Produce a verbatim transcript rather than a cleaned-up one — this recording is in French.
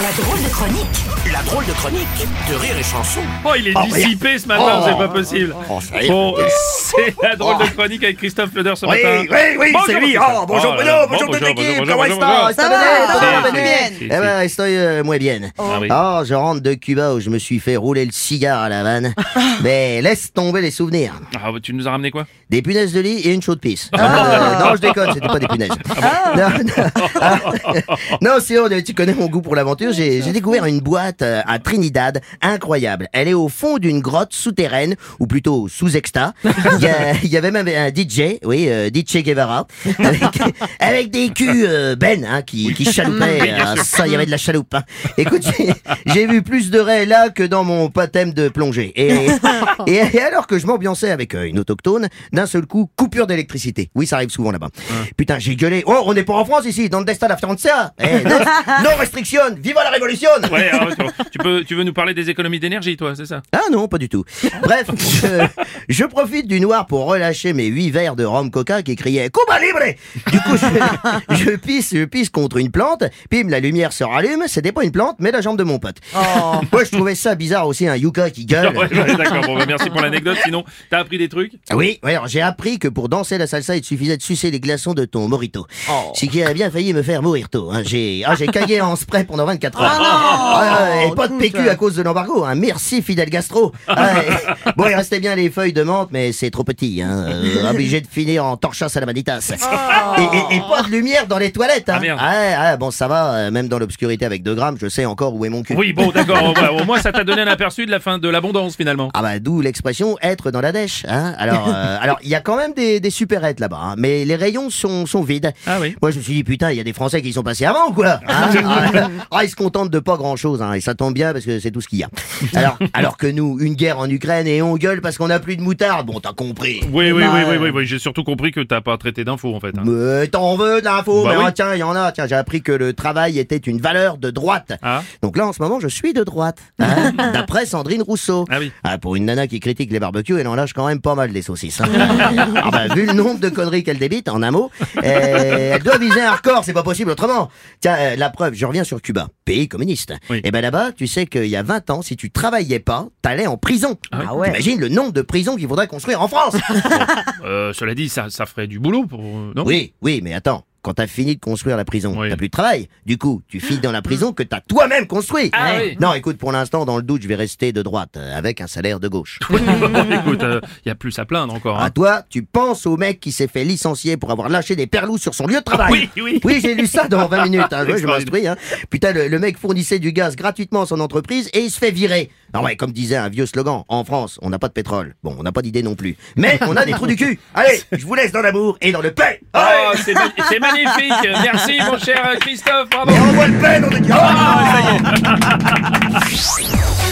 La drôle de chronique. La drôle de chronique de Rire et Chanson. Oh, il est Oh, dissipé ce matin, oh, c'est pas possible. Oh, ça y est. Bon, c'est la drôle de chronique avec Christophe Leder ce Oui, matin. oui, oui, Bonjour, c'est lui. Christophe. Oh, bonjour Oh, Bruno, là, bonjour bon, toute l'équipe. bonjour, Comment bonjour, est-ce bonjour. que Ça va, Si, ça va, si, bien. si, Eh ben, estoy euh, muy bien. Ah oui. Oh, je rentre de Cuba où je me suis fait rouler le cigare à la vanne. Mais laisse tomber les souvenirs. Ah, tu nous as ramené quoi? Des punaises de lit et une chaude pisse. Ah, non, je déconne, c'était pas des punaises. Non, non, ah, non, sinon, tu connais mon goût pour l'aventure. J'ai j'ai découvert une boîte euh, à Trinidad incroyable. Elle est au fond d'une grotte souterraine, ou plutôt sous exta. Il y, a- il y avait même un D J, oui, euh, D J Guevara, avec, avec des culs euh, Ben, hein, qui, qui chaloupaient. Oui, bien Ah, sûr. ça, il y avait de la chaloupe. Hein. Écoute, j'ai- j'ai vu plus de raies là que dans mon baptême de plongée. Et, et, et alors que je m'ambiançais avec euh, une autochtone, d'un seul coup, coupure d'électricité. Oui, ça arrive souvent là-bas. Putain, j'ai gueulé. Oh, on n'est pas en France ici, dans le destin de la Francia. Eh, non, non restriction, viva la révolution. Ouais, alors, tu, peux, tu veux nous parler des économies d'énergie, toi, c'est ça? Ah non, pas du tout. Bref, je, je profite du noir pour relâcher mes huit verres de rhum coca qui criaient Cuba libre. Du coup, je, je pisse, je pisse contre une plante, pim, la lumière se rallume, c'était pas une plante, mais la jambe de mon pote. Moi, je trouvais ça bizarre aussi, un yucca qui gueule. Ouais, ouais, d'accord, bon, bah, merci pour l'anecdote. Sinon, t'as appris des trucs? Oui, oui, alors j'ai appris que pour danser la salsa, il suffisait de sucer les glaçons de ton morito. Ce qui a bien failli me faire mourir tôt. Hein. J'ai ah, j'ai cagué en spray pendant vingt-quatre heures. Ah, et pas de P Q à cause de l'embargo. Hein. Merci Fidel Gastro. Ah, et- bon, il restait bien les feuilles de menthe, mais c'est trop petit. Hein. Euh, obligé de finir en torchas à la manitas. Et, et- et pas de lumière dans les toilettes. Hein. Ah, merde. Ah, ah, bon, ça va. euh, Même dans l'obscurité avec deux grammes, je sais encore où est mon cul. Oui, bon, d'accord. Au, au moins, ça t'a donné un aperçu de la fin de l'abondance, finalement. Ah bah d'où l'expression être dans la dèche. Hein. Alors, euh, alors il y a quand même des, des supérettes là-bas, hein, mais les rayons sont, sont vides. Ah oui. Moi je me suis dit putain, il y a des Français qui y sont passés avant ou quoi. Hein. Ah, ah, ils se contentent de pas grand-chose, hein, et ça tombe bien parce que c'est tout ce qu'il y a. Alors, alors que nous, une guerre en Ukraine et on gueule parce qu'on a plus de moutarde. Bon, t'as compris. Oui, oui, Bah, oui, oui, oui, oui. J'ai surtout compris que t'as pas traité d'infos, en fait. Hein. Mais t'en veux de l'info, Bah mais oui. ah, tiens, il y en a. Tiens, j'ai appris que le travail était une valeur de droite. Ah. Donc là, en ce moment, je suis de droite. Hein, d'après Sandrine Rousseau. Ah oui. Ah, pour une nana qui critique les barbecues, elle en lâche quand même pas mal des saucisses. Hein. Ah bah, vu le nombre de conneries qu'elle débite, en un mot, euh, elle doit viser un record, c'est pas possible autrement. Tiens, euh, la preuve, je reviens sur Cuba, pays communiste. Oui. Et ben là-bas, tu sais qu'il y a vingt ans, si tu travaillais pas, t'allais en prison. Ah ouais. T'imagines le nombre de prisons qu'il faudrait construire en France. Euh, cela dit, ça, ça ferait du boulot pour. euh, Non? Oui, oui, mais attends. Quand t'as fini de construire la prison, Oui. t'as plus de travail. Du coup, tu files dans la prison que t'as toi-même construit. Ah oui. Non, écoute, pour l'instant, dans le doute, je vais rester de droite, euh, avec un salaire de gauche. Écoute, il y a plus à plaindre encore. À Hein. toi, tu penses au mec qui s'est fait licencier pour avoir lâché des perlous sur son lieu de travail. Oui, oui. Oui, j'ai lu ça dans vingt minutes. Hein. Ouais, je Extraordinaire. m'instruis. Hein. Putain, le, le mec fournissait du gaz gratuitement à son entreprise et il se fait virer. Ah ouais, comme disait un vieux slogan, en France, on n'a pas de pétrole. Bon, on n'a pas d'idée non plus. Mais on a des trous du cul. Allez, je vous laisse dans l'amour et dans le paix. Oh, c'est ma- c'est magnifique. Merci, mon cher Christophe. Bravo. Et envoie le paix dans le... Ah, ça y est.